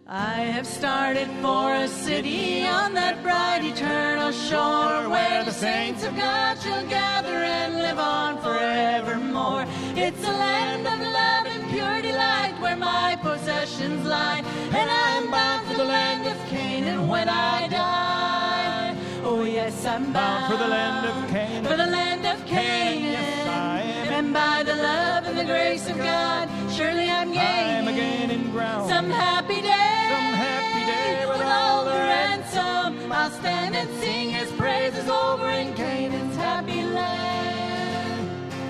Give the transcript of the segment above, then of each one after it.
I have started for a city on that bright eternal shore, where the saints of God shall gather and live on forevermore. It's a land of love and pure delight where my possessions lie, and I'm bound for the land of Canaan when I die. Oh yes, I'm bound for the land of Canaan. For the land of Canaan. Yes, I am. And by the love and the grace of God, surely I'm gaining ground. Some happy day with all the ransom. I'll stand and sing His praises over in Canaan's happy land.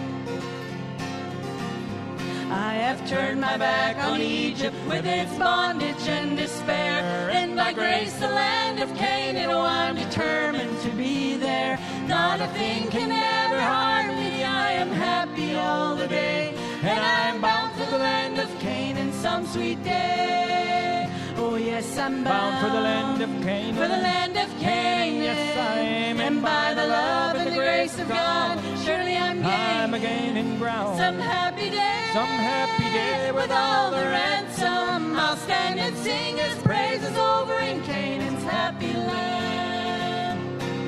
I have turned my back on Egypt with its bondage and despair, and by grace the land of Canaan, oh, I'm determined to be there. Not a thing can ever harm me, I am happy all the day, and I'm bound for the land of Canaan some sweet day. Oh yes, I'm bound for the land of Canaan. For the land of Canaan. Yes, I am. And by the love and the grace of God, surely I'm gaining ground. Some happy day with all the ransom. I'll stand and sing His praises over in Canaan's happy land.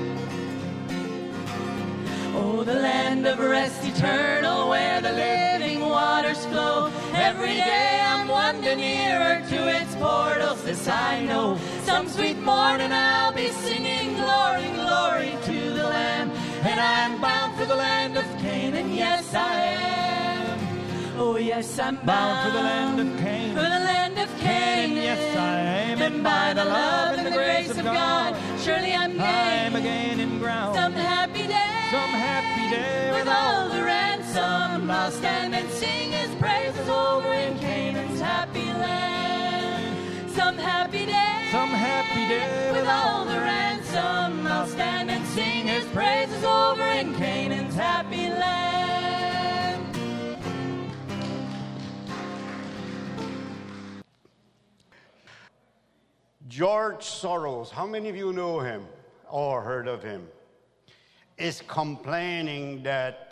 Oh, the land of rest eternal where the living waters flow. Every day I'm one day nearer to its portals, this I know. Some sweet morning I'll be singing glory, glory to the Lamb. And I'm bound for the land of Canaan, yes I am. Oh yes, I'm bound for the land of Canaan. For the land of Canaan, yes I am. And by the love and the grace of God, surely I'm gaining ground. Some happy day with all the ransom. I'll stand and sing His praises over in Canaan's happy land. Some happy day with all the ransom. I'll stand and sing His praises over in Canaan's happy land. George Soros, how many of you know him or heard of him? Is complaining that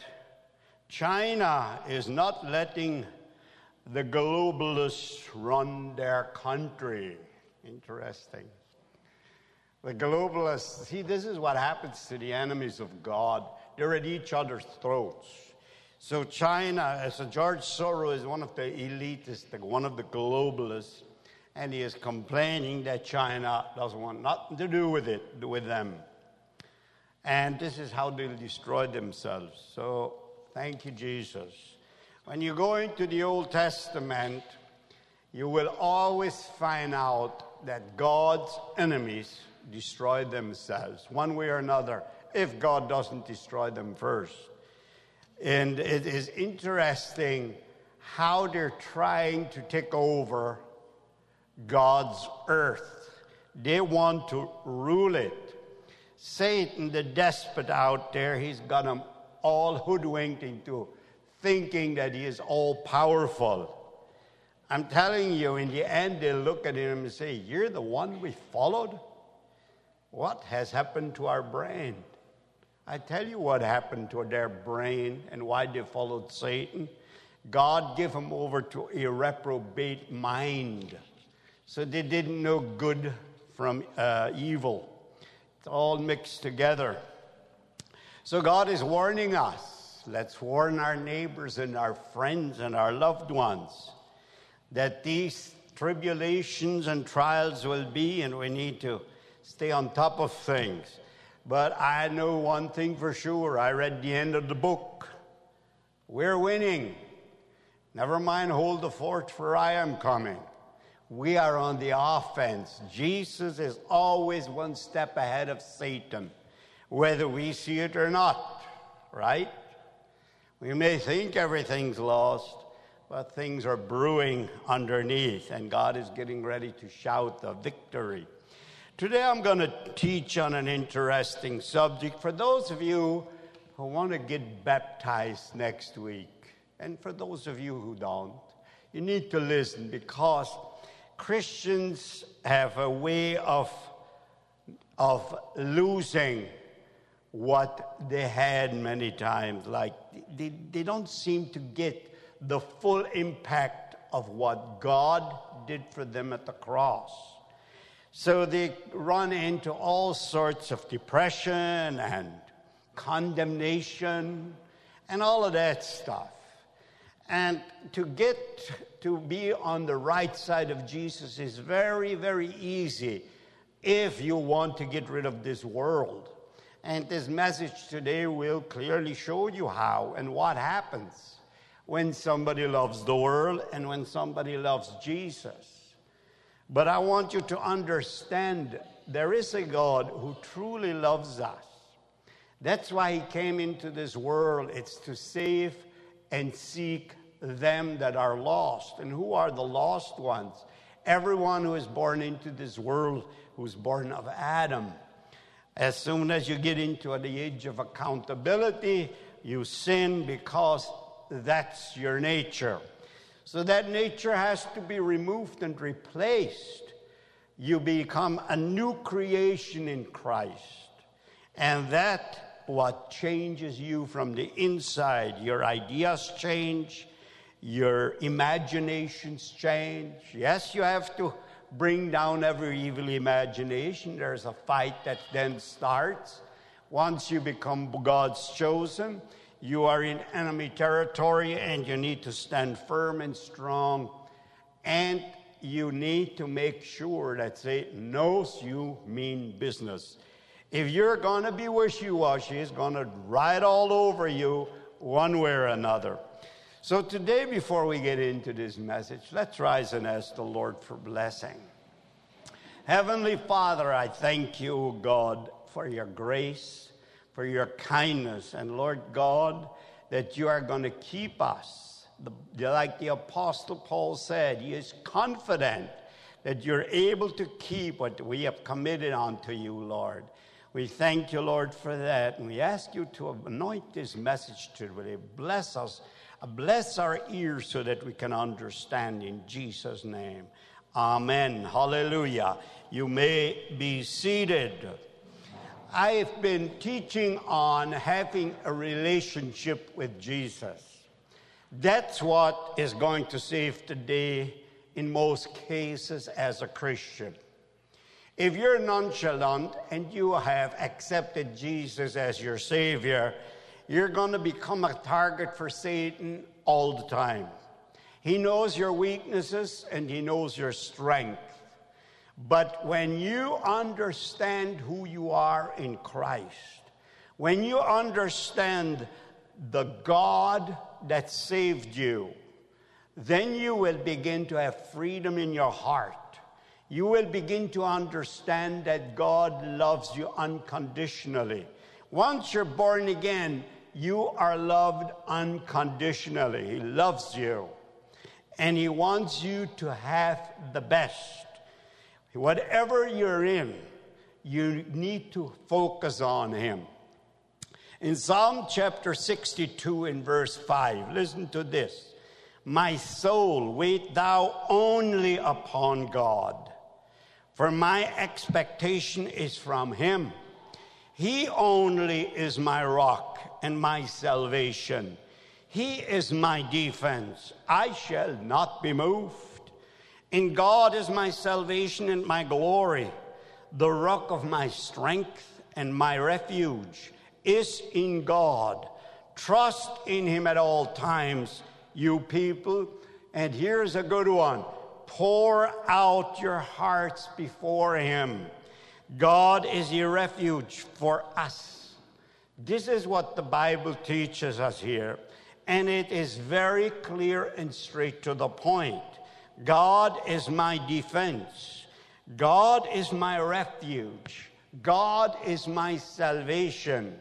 China is not letting the globalists run their country. Interesting. The globalists, see, this is what happens to the enemies of God. They're at each other's throats. So China, so George Soros is one of the elitists, one of the globalists, and he is complaining that China doesn't want nothing to do with them. And this is how they'll destroy themselves. So, thank you, Jesus. When you go into the Old Testament, you will always find out that God's enemies destroy themselves, one way or another, if God doesn't destroy them first. And it is interesting how they're trying to take over God's earth. They want to rule it. Satan, the despot out there, he's got them all hoodwinked into thinking that he is all-powerful. I'm telling you, in the end, they'll look at him and say, you're the one we followed? What has happened to our brain? I tell you what happened to their brain and why they followed Satan. God gave them over to a reprobate mind. So they didn't know good from evil. It's all mixed together. So God is warning us. Let's warn our neighbors and our friends and our loved ones that these tribulations and trials will be, and we need to stay on top of things. But I know one thing for sure. I read the end of the book. We're winning. Never mind, hold the fort, for I am coming. We are on the offense. Jesus is always one step ahead of Satan, whether we see it or not, right? We may think everything's lost, but things are brewing underneath, and God is getting ready to shout the victory. Today I'm going to teach on an interesting subject for those of you who want to get baptized next week. And for those of you who don't, you need to listen, because Christians have a way of losing what they had many times. Like they don't seem to get the full impact of what God did for them at the cross. So they run into all sorts of depression and condemnation and all of that stuff. And to get to be on the right side of Jesus is very, very easy if you want to get rid of this world. And this message today will clearly show you how and what happens when somebody loves the world and when somebody loves Jesus. But I want you to understand there is a God who truly loves us. That's why he came into this world. It's to save and seek them that are lost. And who are the lost ones? Everyone who is born into this world, who's born of Adam. As soon as you get into the age of accountability, you sin because that's your nature. So that nature has to be removed and replaced. You become a new creation in Christ. And that's what changes you from the inside. Your ideas change. Your imaginations change. Yes, you have to bring down every evil imagination. There's a fight that then starts. Once you become God's chosen, you are in enemy territory and you need to stand firm and strong. And you need to make sure that Satan knows you mean business. If you're going to be wishy-washy, he's going to ride all over you one way or another. So today, before we get into this message, let's rise and ask the Lord for blessing. Heavenly Father, I thank you, God, for your grace, for your kindness, and Lord God, that you are going to keep us. Like the Apostle Paul said, he is confident that you're able to keep what we have committed unto you, Lord. We thank you, Lord, for that, and we ask you to anoint this message today. Bless us. Bless our ears so that we can understand in Jesus' name. Amen. Hallelujah. You may be seated. I've been teaching on having a relationship with Jesus. That's what is going to save the day in most cases as a Christian. If you're nonchalant and you have accepted Jesus as your Savior, you're going to become a target for Satan all the time. He knows your weaknesses and he knows your strength. But when you understand who you are in Christ, when you understand the God that saved you, then you will begin to have freedom in your heart. You will begin to understand that God loves you unconditionally. Once you're born again, you are loved unconditionally. He loves you. And he wants you to have the best. Whatever you're in, you need to focus on him. In Psalm chapter 62 in verse 5, listen to this. My soul, wait thou only upon God, for my expectation is from him. He only is my rock and my salvation. He is my defense. I shall not be moved. In God is my salvation and my glory. The rock of my strength and my refuge is in God. Trust in him at all times, you people. And here's a good one. Pour out your hearts before him. God is a refuge for us. This is what the Bible teaches us here. And it is very clear and straight to the point. God is my defense. God is my refuge. God is my salvation.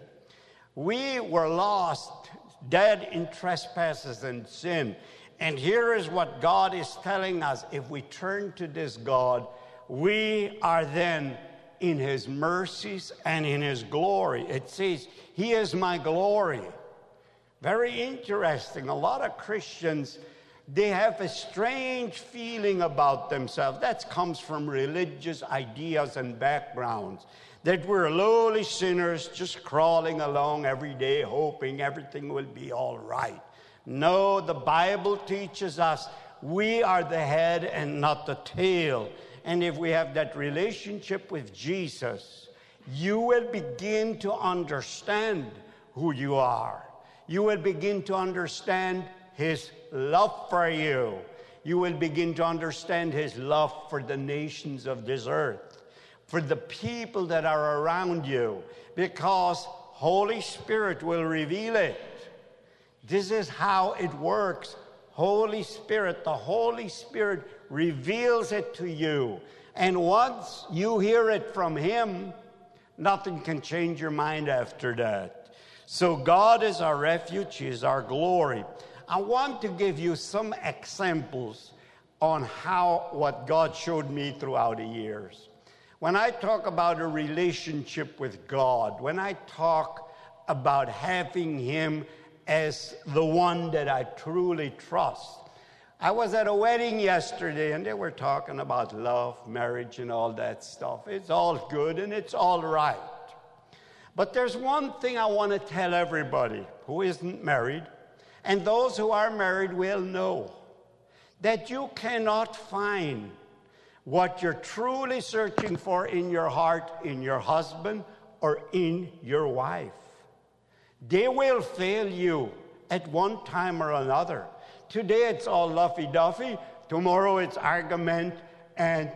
We were lost, dead in trespasses and sin. And here is what God is telling us. If we turn to this God, we are then in his mercies and in his glory. It says, he is my glory. Very interesting. A lot of Christians, they have a strange feeling about themselves. That comes from religious ideas and backgrounds. That we're lowly sinners just crawling along every day, hoping everything will be all right. No, the Bible teaches us We are the head and not the tail. And if we have that relationship with Jesus, you will begin to understand who you are. You will begin to understand his love for you. You will begin to understand his love for the nations of this earth, for the people that are around you, because Holy Spirit will reveal it. This is how it works. Holy Spirit, the Holy Spirit reveals it to you. And once you hear it from him, nothing can change your mind after that. So God is our refuge, he is our glory. I want to give you some examples on what God showed me throughout the years. When I talk about a relationship with God, when I talk about having him as the one that I truly trust. I was at a wedding yesterday, and they were talking about love, marriage, and all that stuff. It's all good, and it's all right. But there's one thing I want to tell everybody who isn't married, and those who are married will know, that you cannot find what you're truly searching for in your heart, in your husband, or in your wife. They will fail you at one time or another. Today it's all lovey-dovey. Tomorrow it's argument and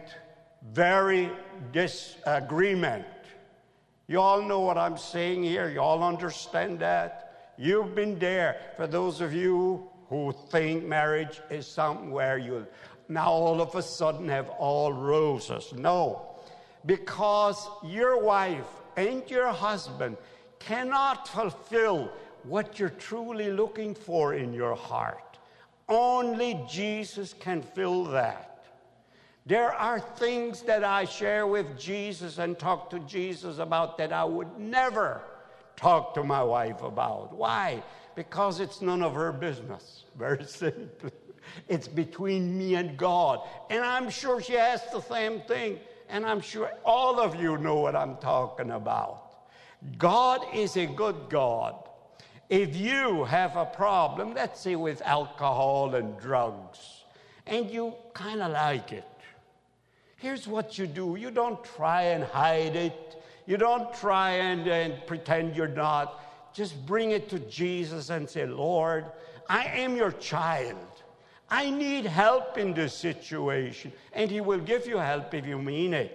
very disagreement. You all know what I'm saying here. You all understand that? You've been there. For those of you who think marriage is something where you now all of a sudden have all roses. No, because your wife and your husband cannot fulfill what you're truly looking for in your heart. Only Jesus can fill that. There are things that I share with Jesus and talk to Jesus about that I would never talk to my wife about. Why? Because it's none of her business. Very simply. It's between me and God. And I'm sure she has the same thing. And I'm sure all of you know what I'm talking about. God is a good God. If you have a problem, let's say with alcohol and drugs, and you kind of like it, here's what you do. You don't try and hide it. You don't try and pretend you're not. Just bring it to Jesus and say, Lord, I am your child. I need help in this situation. And he will give you help if you mean it.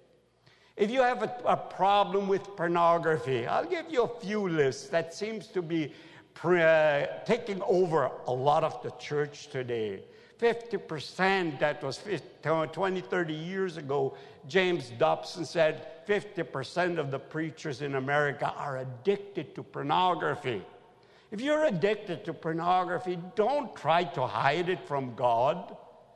If you have a problem with pornography, I'll give you a few lists that seems to be taking over a lot of the church today. 50%, that was 20, 30 years ago, James Dobson said 50% of the preachers in America are addicted to pornography. If you're addicted to pornography, don't try to hide it from God.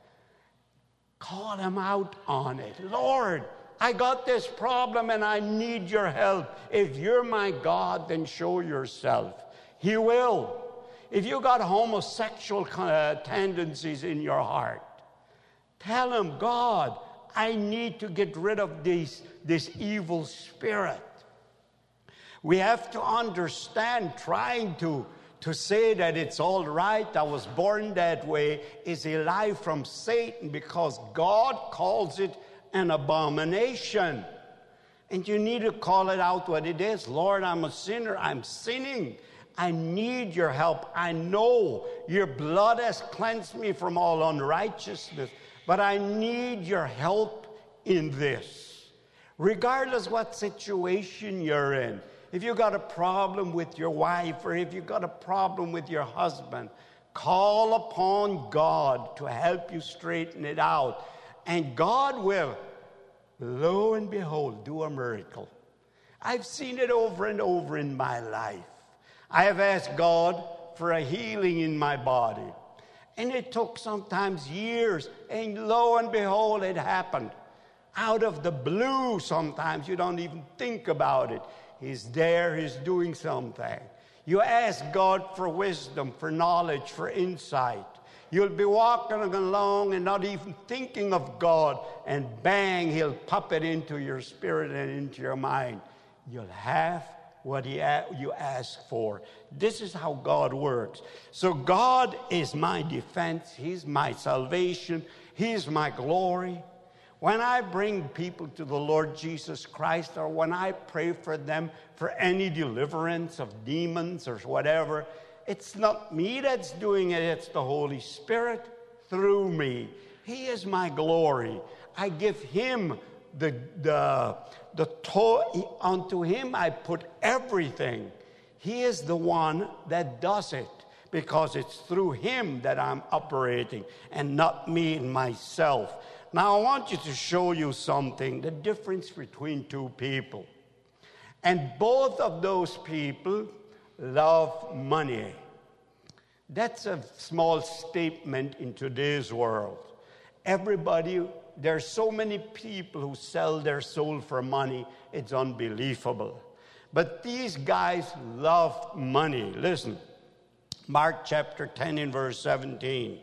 Call him out on it. Lord, I got this problem and I need your help. If you're my God, then show yourself. He will. If you got homosexual tendencies in your heart, tell him, God, I need to get rid of this evil spirit. We have to understand trying to say that it's all right, I was born that way, is a lie from Satan, because God calls it an abomination. And you need to call it out what it is. Lord, I'm a sinner. I'm sinning. I need your help. I know your blood has cleansed me from all unrighteousness, but I need your help in this. Regardless what situation you're in, if you got a problem with your wife or if you got a problem with your husband, call upon God to help you straighten it out. And God will, lo and behold, do a miracle. I've seen it over and over in my life. I have asked God for a healing in my body. And it took sometimes years. And lo and behold, it happened. Out of the blue sometimes. You don't even think about it. He's there. He's doing something. You ask God for wisdom, for knowledge, for insight. You'll be walking along and not even thinking of God. And bang, he'll pop it into your spirit and into your mind. You'll have what you ask for. This is how God works. So God is my defense. He's my salvation. He's my glory. When I bring people to the Lord Jesus Christ, or when I pray for them for any deliverance of demons or whatever, it's not me that's doing it, it's the Holy Spirit through me. He is my glory. I give him unto him I put everything. He is the one that does it, because it's through him that I'm operating and not me and myself. Now I want you to show you something, the difference between two people. And both of those people love money. That's a small statement in today's world. There's so many people who sell their soul for money, it's unbelievable. But these guys love money. Listen, Mark chapter 10 and verse 17.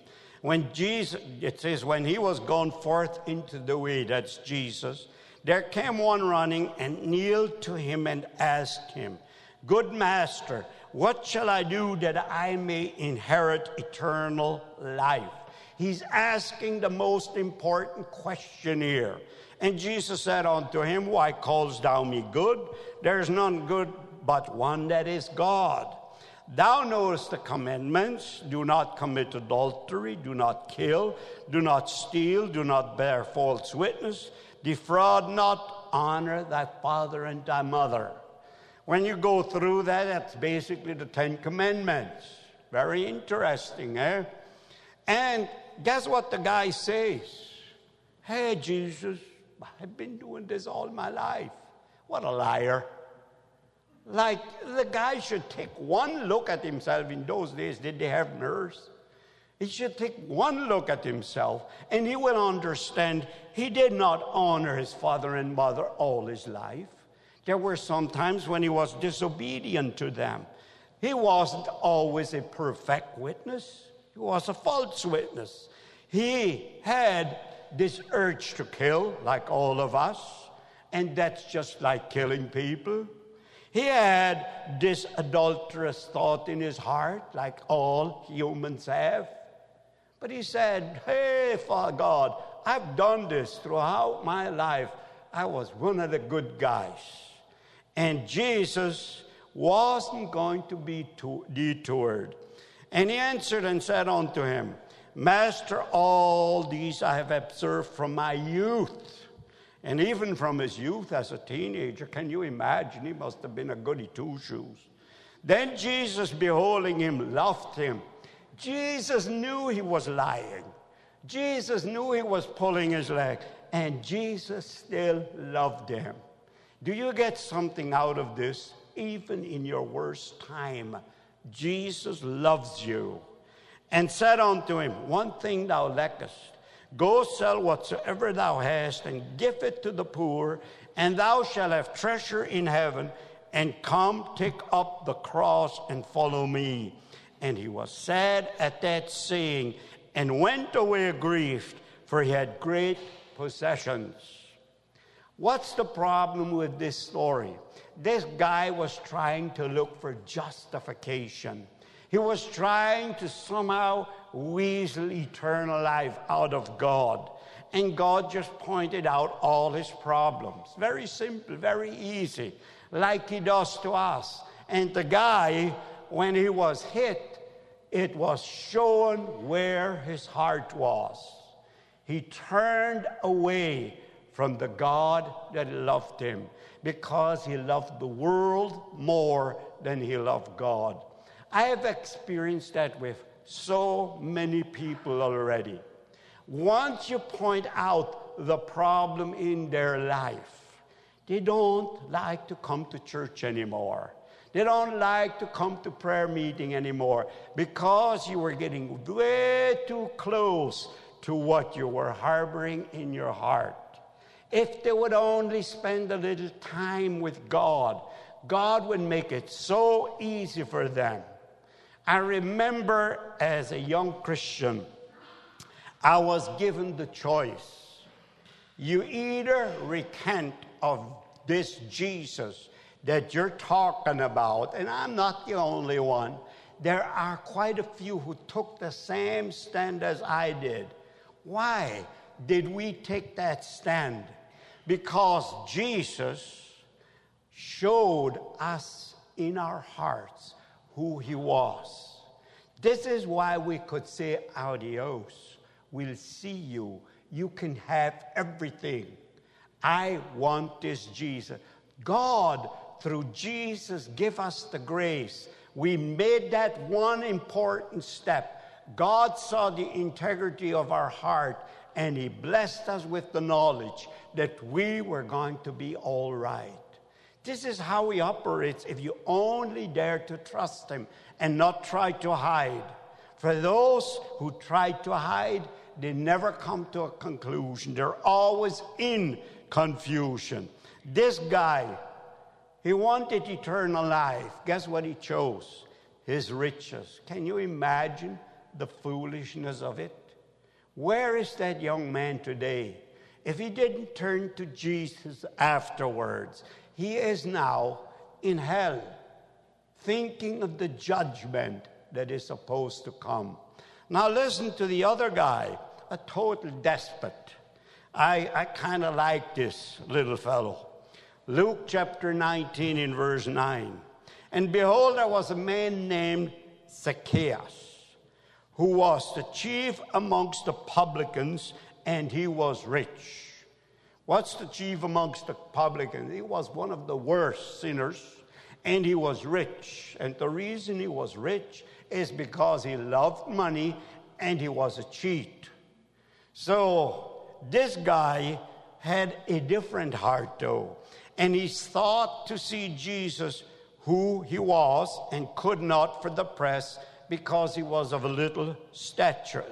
It says, when he was gone forth into the way, that's Jesus, there came one running and kneeled to him and asked him, Good master, what shall I do that I may inherit eternal life? He's asking the most important question here. And Jesus said unto him, Why callest thou me good? There is none good but one, that is God. Thou knowest the commandments: do not commit adultery, do not kill, do not steal, do not bear false witness, defraud not, honor thy father and thy mother. When you go through that, that's basically the 10 Commandments. Very interesting, eh? And guess what the guy says? Hey, Jesus, I've been doing this all my life. What a liar. Like, the guy should take one look at himself. In those days, did they have mirrors? He should take one look at himself, and he will understand he did not honor his father and mother all his life. There were some times when he was disobedient to them. He wasn't always a perfect witness. He was a false witness. He had this urge to kill, like all of us, and that's just like killing people. He had this adulterous thought in his heart, like all humans have. But he said, hey, Father God, I've done this throughout my life. I was one of the good guys. And Jesus wasn't going to be detoured. And he answered and said unto him, Master, all these I have observed from my youth. And even from his youth as a teenager, can you imagine? He must have been a goody two-shoes. Then Jesus, beholding him, loved him. Jesus knew he was lying. Jesus knew he was pulling his leg. And Jesus still loved him. Do you get something out of this? Even in your worst time, Jesus loves you. And said unto him, One thing thou lackest. Go sell whatsoever thou hast, and give it to the poor, and thou shalt have treasure in heaven. And come, take up the cross, and follow me. And he was sad at that saying, and went away grieved, for he had great possessions. What's the problem with this story? This guy was trying to look for justification. He was trying to somehow weasel eternal life out of God. And God just pointed out all his problems. Very simple, very easy, like he does to us. And the guy, when he was hit, it was shown where his heart was. He turned away from the God that loved him because he loved the world more than he loved God. I have experienced that with so many people already. Once you point out the problem in their life, they don't like to come to church anymore. They don't like to come to prayer meeting anymore because you were getting way too close to what you were harboring in your heart. If they would only spend a little time with God, God would make it so easy for them. I remember as a young Christian, I was given the choice. You either recant of this Jesus that you're talking about, and I'm not the only one, there are quite a few who took the same stand as I did. Why did we take that stand? Because Jesus showed us in our hearts who he was. This is why we could say, adios, we'll see you. You can have everything. I want this Jesus. God, through Jesus, give us the grace. We made that one important step. God saw the integrity of our heart, and he blessed us with the knowledge that we were going to be all right. This is how he operates if you only dare to trust him and not try to hide. For those who try to hide, they never come to a conclusion. They're always in confusion. This guy, he wanted eternal life. Guess what he chose? His riches. Can you imagine the foolishness of it? Where is that young man today? If he didn't turn to Jesus afterwards, he is now in hell, thinking of the judgment that is supposed to come. Now listen to the other guy, a total despot. I kind of like this little fellow. Luke chapter 19 in verse 9. And behold, there was a man named Zacchaeus, who was the chief amongst the publicans, and he was rich. What's the chief amongst the publicans? He was one of the worst sinners, and he was rich. And the reason he was rich is because he loved money, and he was a cheat. So this guy had a different heart, though. And he thought to see Jesus who he was, and could not for the press, because he was of little stature.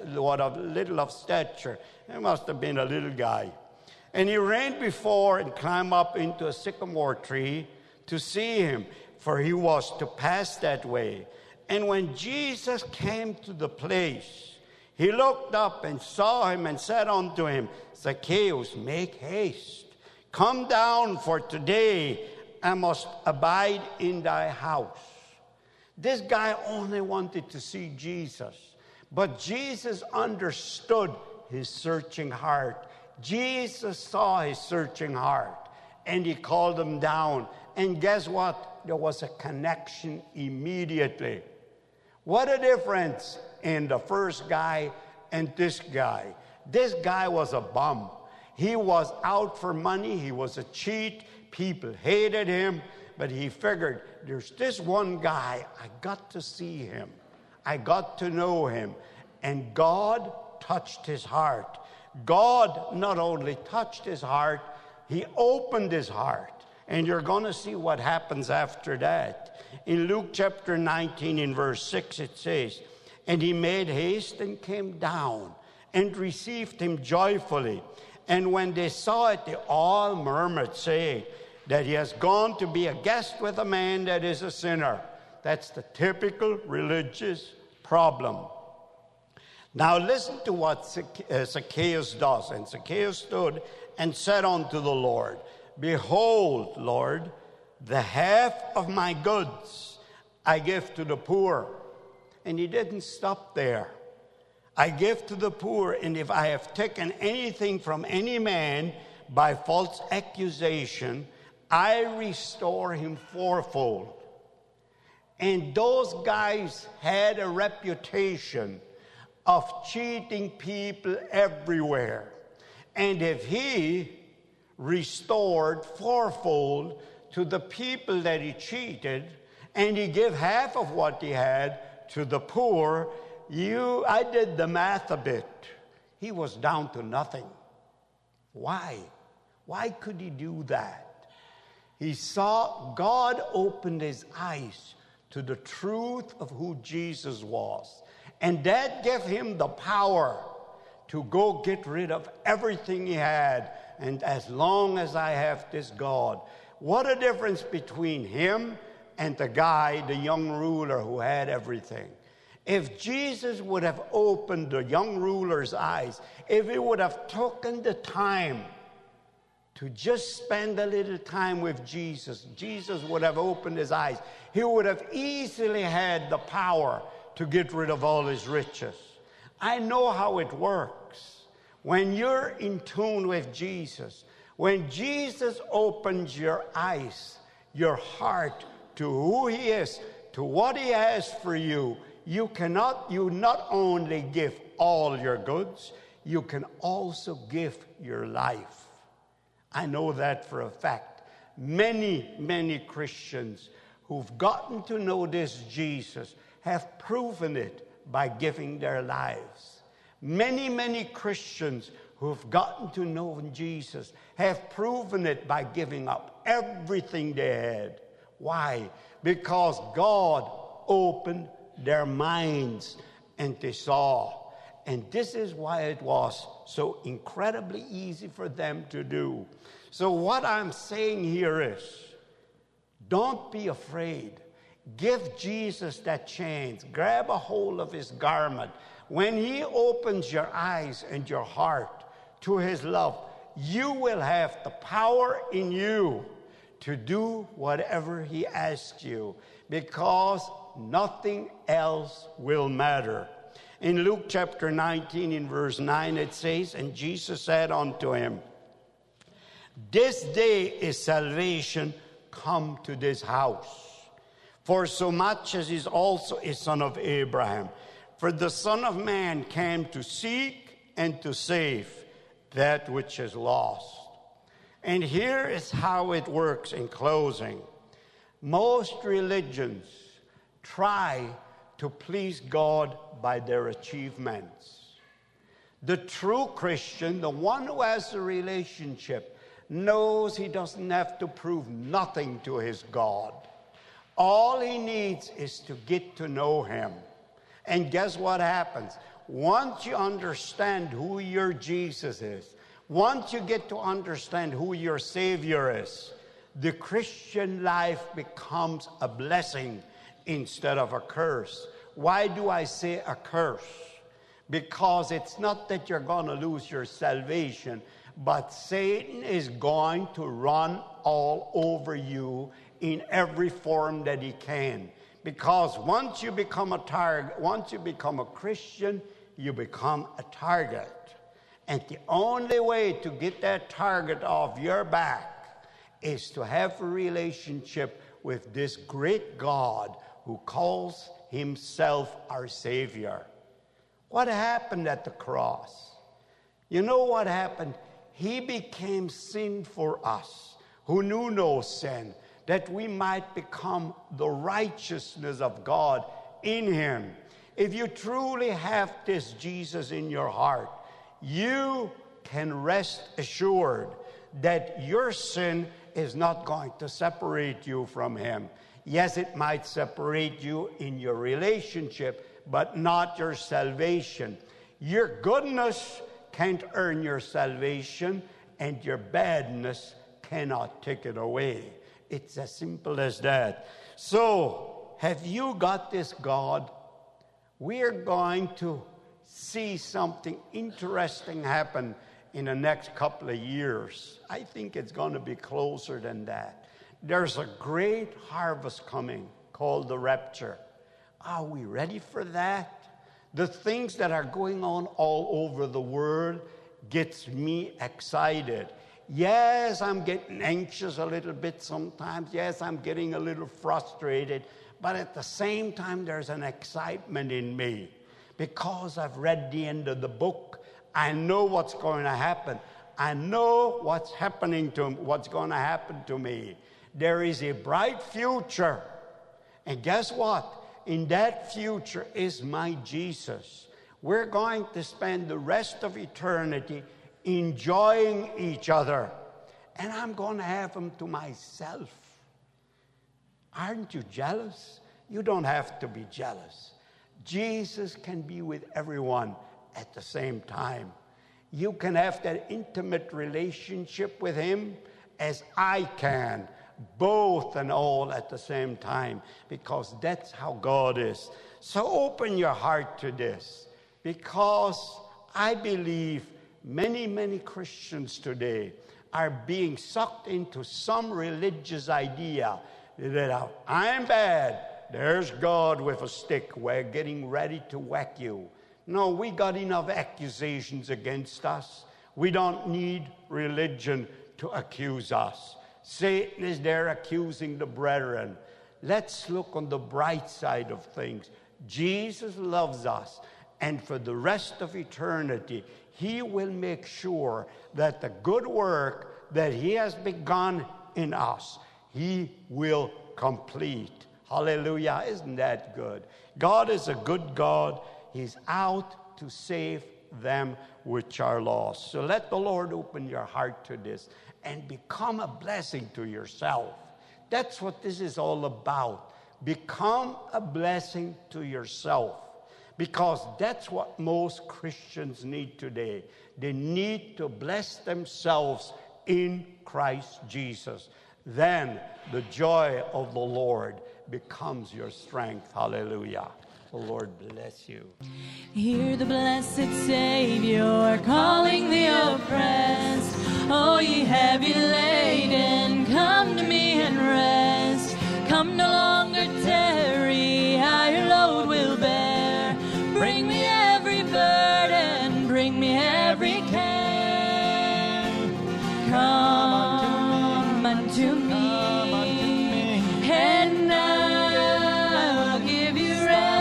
He must have been a little guy. And he ran before and climbed up into a sycamore tree to see him, for he was to pass that way. And when Jesus came to the place, he looked up and saw him and said unto him, Zacchaeus, make haste. Come down, for today I must abide in thy house. This guy only wanted to see Jesus, but Jesus understood his searching heart. Jesus saw his searching heart, and he called him down. And guess what? There was a connection immediately. What a difference in the first guy and this guy. This guy was a bum. He was out for money. He was a cheat. People hated him, but he figured, there's this one guy, I got to see him. I got to know him. And God touched his heart. God not only touched his heart, he opened his heart. And you're going to see what happens after that. In Luke chapter 19 in verse 6 it says, and he made haste and came down and received him joyfully. And when they saw it, they all murmured, saying that he has gone to be a guest with a man that is a sinner. That's the typical religious problem. Now listen to what Zacchaeus does. And Zacchaeus stood and said unto the Lord, behold, Lord, the half of my goods I give to the poor. And he didn't stop there. I give to the poor, and if I have taken anything from any man by false accusation, I restore him fourfold. And those guys had a reputation of cheating people everywhere. And if he restored fourfold to the people that he cheated, and he gave half of what he had to the poor, I did the math a bit. He was down to nothing. Why? Why could he do that? He saw God opened his eyes to the truth of who Jesus was. And that gave him the power to go get rid of everything he had. And as long as I have this God. What a difference between him and the guy, the young ruler who had everything. If Jesus would have opened the young ruler's eyes, if he would have taken the time to just spend a little time with Jesus, Jesus would have opened his eyes. He would have easily had the power to get rid of all his riches. I know how it works. When you're in tune with Jesus, when Jesus opens your eyes, your heart to who he is, to what he has for you, you not only give all your goods, you can also give your life. I know that for a fact. Many, many Christians who've gotten to know this Jesus have proven it by giving their lives. Many, many Christians who've gotten to know Jesus have proven it by giving up everything they had. Why? Because God opened their minds and they saw. And this is why it was so incredibly easy for them to do. So what I'm saying here is, don't be afraid. Give Jesus that chance. Grab a hold of his garment. When he opens your eyes and your heart to his love, you will have the power in you to do whatever he asks you, because nothing else will matter. In Luke chapter 19, in verse 9, it says, "And Jesus said unto him, This day is salvation come to this house, for so much as is also a son of Abraham. For the Son of Man came to seek and to save that which is lost." And here is how it works in closing. Most religions try to please God by their achievements. The true Christian, the one who has a relationship, knows he doesn't have to prove nothing to his God. All he needs is to get to know him. And guess what happens? Once you understand who your Jesus is, once you get to understand who your Savior is, the Christian life becomes a blessing instead of a curse. Why do I say a curse? Because it's not that you're going to lose your salvation, but Satan is going to run all over you in every form that he can. Because once you become a target, once you become a Christian, you become a target. And the only way to get that target off your back is to have a relationship with this great God who calls himself our Savior. What happened at the cross? You know what happened? He became sin for us, who knew no sin, that we might become the righteousness of God in him. If you truly have this Jesus in your heart, you can rest assured that your sin is not going to separate you from him. Yes, it might separate you in your relationship, but not your salvation. Your goodness can't earn your salvation, and your badness cannot take it away. It's as simple as that. So, have you got this God? We're going to see something interesting happen in the next couple of years. I think it's going to be closer than that. There's a great harvest coming called the rapture. Are we ready for that? The things that are going on all over the world gets me excited. Yes, I'm getting anxious a little bit sometimes. Yes, I'm getting a little frustrated. But at the same time, there's an excitement in me. Because I've read the end of the book, I know what's going to happen. I know what's going to happen to me. There is a bright future. And guess what? In that future is my Jesus. We're going to spend the rest of eternity enjoying each other. And I'm going to have him to myself. Aren't you jealous? You don't have to be jealous. Jesus can be with everyone at the same time. You can have that intimate relationship with him as I can, both and all at the same time, because that's how God is. So open your heart to this, because I believe Many Christians today are being sucked into some religious idea that I'm bad. There's God with a stick. We're getting ready to whack you. No, we got enough accusations against us. We don't need religion to accuse us. Satan is there accusing the brethren. Let's look on the bright side of things. Jesus loves us, and for the rest of eternity, he will make sure that the good work that he has begun in us, he will complete. Hallelujah. Isn't that good? God is a good God. He's out to save them which are lost. So let the Lord open your heart to this and become a blessing to yourself. That's what this is all about. Become a blessing to yourself. Because that's what most Christians need today. They need to bless themselves in Christ Jesus. Then the joy of the Lord becomes your strength. Hallelujah. The Lord bless you. Hear the blessed Savior calling the oppressed. Oh, ye heavy laden, come to me and rest. Come no longer tarry, higher load will bear. Bring me every burden, bring me every care. Come unto me, and I will give you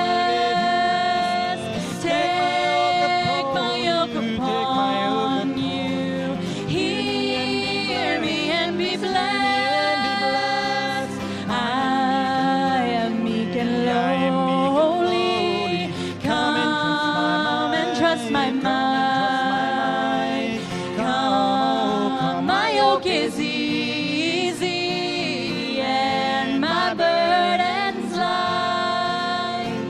rest. Take my yoke upon you. Hear me and be blessed. I am meek and lowly. Come and trust my might. Come, my yoke is easy and my burden's light.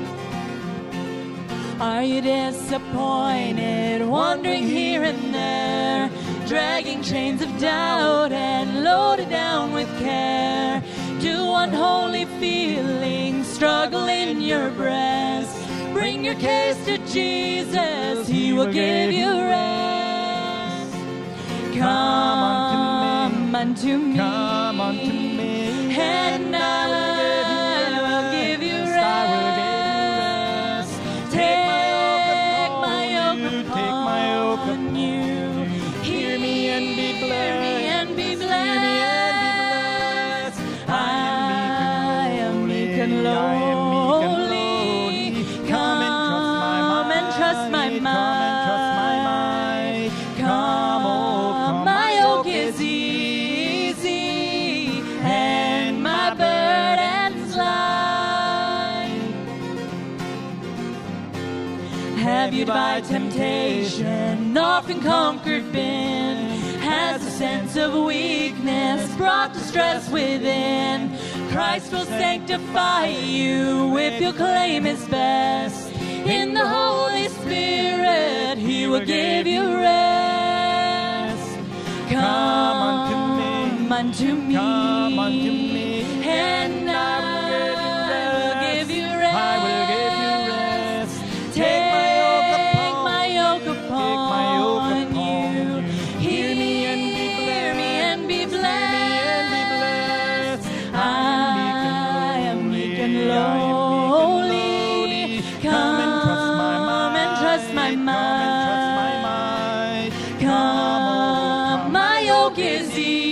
Are you disappointed, wandering here and there, dragging chains of doubt and loaded down with care? Do unholy feelings struggle in your breast? Bring your case to Jesus, he will give you rest. Come unto me, Come unto me, and I will give you rest. Take my yoke upon you. Hear me and be blessed. I am meek and lowly. Come and trust my might. Come, my yoke is easy and my burden's light. Have you by temptation often conquered been? Has a sense of weakness brought distress within? Christ will sanctify you if you'll claim his best. In the Holy Spirit, he will give you rest. Come unto me, and I will give you rest. Take my yoke upon you. Hear me and be blessed. I am meek and lowly. Come and trust my might. Come, my yoke is easy